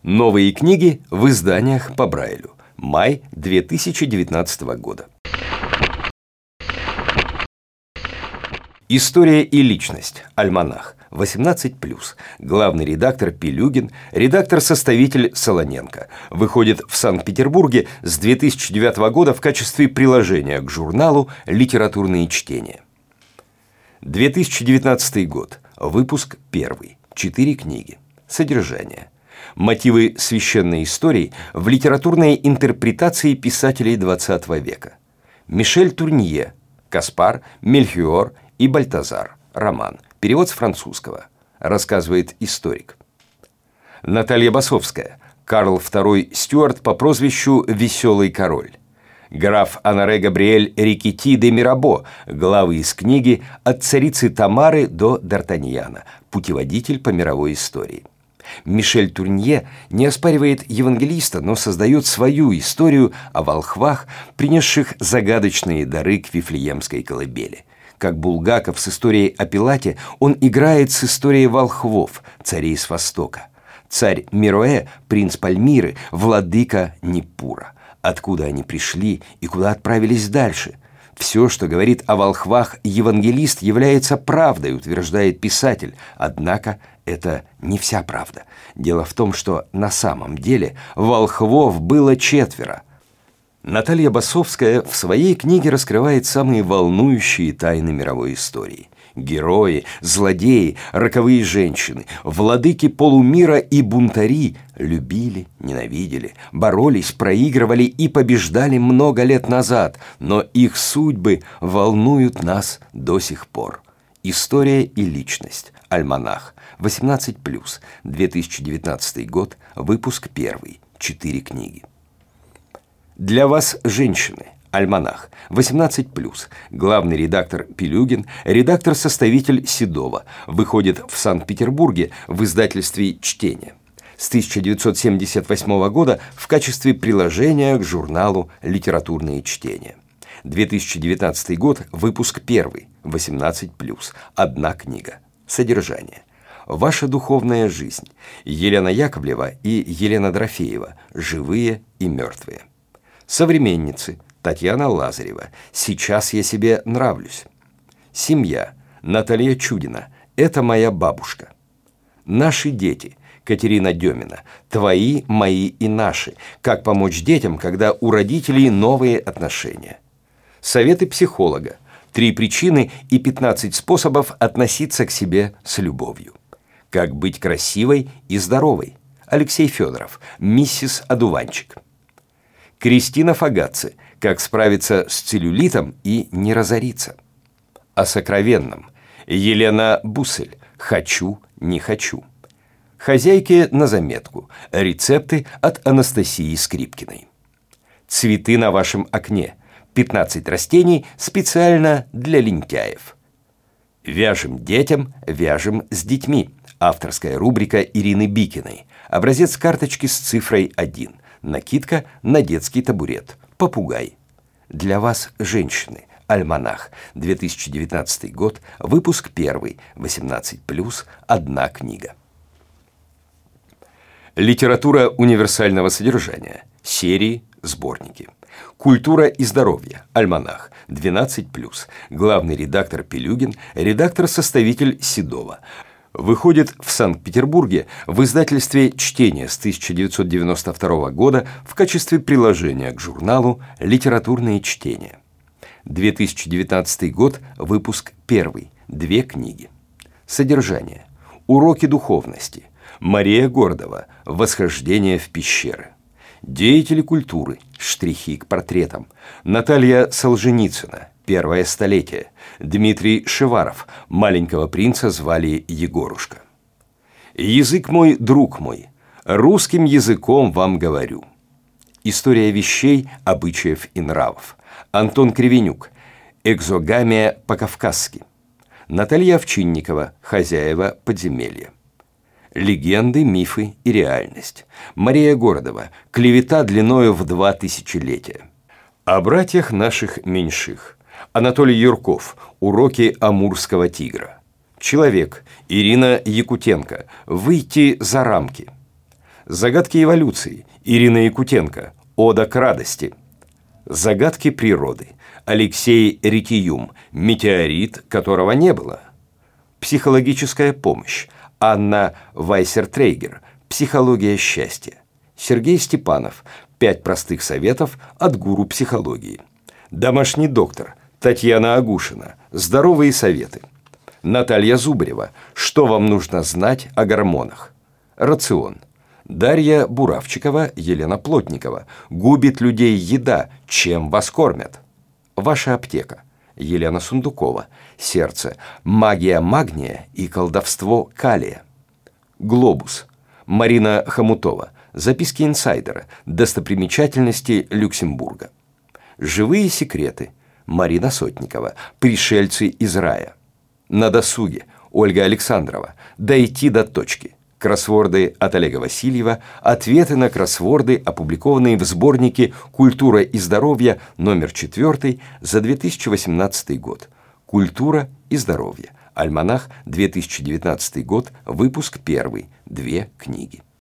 Новые книги в изданиях по Брайлю. Май 2019 года. История и личность. Альманах. 18+. Главный редактор Пилюгин, редактор-составитель Солоненко. Выходит в Санкт-Петербурге с 2009 года в качестве приложения к журналу «Литературные чтения». 2019 год. Выпуск 1. 4 книги. Содержание. Мотивы священной истории в литературной интерпретации писателей XX века. Мишель Турнье. Каспар, Мельхиор и Бальтазар. Роман. Перевод с французского. Рассказывает историк. Наталья Басовская. Карл II Стюарт по прозвищу «Веселый король». Граф Анаре Габриэль Рикетти де Мирабо. Главы из книги «От царицы Тамары до Д'Артаньяна. Путеводитель по мировой истории». Мишель Турнье не оспаривает евангелиста, но создает свою историю о волхвах, принесших загадочные дары к Вифлеемской колыбели. Как Булгаков с историей о Пилате, он играет с историей волхвов, царей с Востока. Царь Мироэ, принц Пальмиры, владыка Ниппура. Откуда они пришли и куда отправились дальше? Все, что говорит о волхвах евангелист, является правдой, утверждает писатель. Однако это не вся правда. Дело в том, что на самом деле волхвов было 4. Наталья Басовская в своей книге раскрывает самые волнующие тайны мировой истории. Герои, злодеи, роковые женщины, владыки полумира и бунтари любили, ненавидели, боролись, проигрывали и побеждали много лет назад, но их судьбы волнуют нас до сих пор. История и личность. Альманах. 18+. 2019 год. Выпуск 1. 4 книги. Для вас, женщины. Альманах. 18+. Главный редактор Пилюгин, редактор-составитель Седова. Выходит в Санкт-Петербурге в издательстве «Чтение». С 1978 года в качестве приложения к журналу «Литературные чтения». 2019 год. Выпуск 1. 18+. 1 книга. Содержание. Ваша духовная жизнь. Елена Яковлева и Елена Дорофеева. Живые и мертвые. Современницы. Татьяна Лазарева. Сейчас я себе нравлюсь. Семья. Наталья Чудина. Это моя бабушка. Наши дети. Катерина Демина. Твои, мои и наши. Как помочь детям, когда у родителей новые отношения. Советы психолога. 3 причины и 15 способов относиться к себе с любовью. Как быть красивой и здоровой. Алексей Федоров. Миссис Одуванчик. Кристина Фагацци. Как справиться с целлюлитом и не разориться. О сокровенном. Елена Буссель. Хочу, не хочу. Хозяйке на заметку. Рецепты от Анастасии Скрипкиной. Цветы на вашем окне. 15 растений специально для лентяев. Вяжем детям, вяжем с детьми. Авторская рубрика Ирины Бикиной. Образец карточки с цифрой 1. Накидка на детский табурет. Попугай. Для вас, женщины. Альманах. 2019 год. Выпуск 1. 18+. 1 книга. Литература универсального содержания. Серии, сборники. Культура и здоровье. Альманах. 12+. Главный редактор Пилюгин, редактор-составитель Седова. Выходит в Санкт-Петербурге в издательстве «Чтение» с 1992 года в качестве приложения к журналу «Литературные чтения». 2019 год. Выпуск 1. 2 книги. Содержание. Уроки духовности. Мария Гордова. Восхождение в пещеры. Деятели культуры. Штрихи к портретам. Наталья Солженицына. Первое столетие. Дмитрий Шеваров. Маленького принца звали Егорушка. Язык мой, друг мой. Русским языком вам говорю. История вещей, обычаев и нравов. Антон Кривенюк. Экзогамия по-кавказски. Наталья Овчинникова. Хозяева подземелья. Легенды, мифы и реальность. Мария Гордова. Клевета длиною в 2 тысячелетия. О братьях наших меньших. Анатолий Юрков. Уроки амурского тигра. Человек. Ирина Якутенко. Выйти за рамки. Загадки эволюции. Ирина Якутенко. Ода к радости. Загадки природы. Алексей Рикиюм. Метеорит, которого не было. Психологическая помощь. Анна Вайсертрейгер. Психология счастья. Сергей Степанов. 5 простых советов от гуру психологии. Домашний доктор. Татьяна Агушина. Здоровые советы. Наталья Зубарева. Что вам нужно знать о гормонах? Рацион. Дарья Буравчикова, Елена Плотникова. Губит людей еда. Чем вас кормят? Ваша аптека. Елена Сундукова. Сердце. Магия магния и колдовство калия. Глобус. Марина Хомутова. Записки инсайдера. Достопримечательности Люксембурга. Живые секреты. Марина Сотникова. Пришельцы из рая. На досуге. Ольга Александрова. Дойти до точки. Кроссворды от Олега Васильева. Ответы на кроссворды, опубликованные в сборнике «Культура и здоровье» номер 4 за 2018 год. «Культура и здоровье». Альманах, 2019 год, выпуск 1. 2 книги.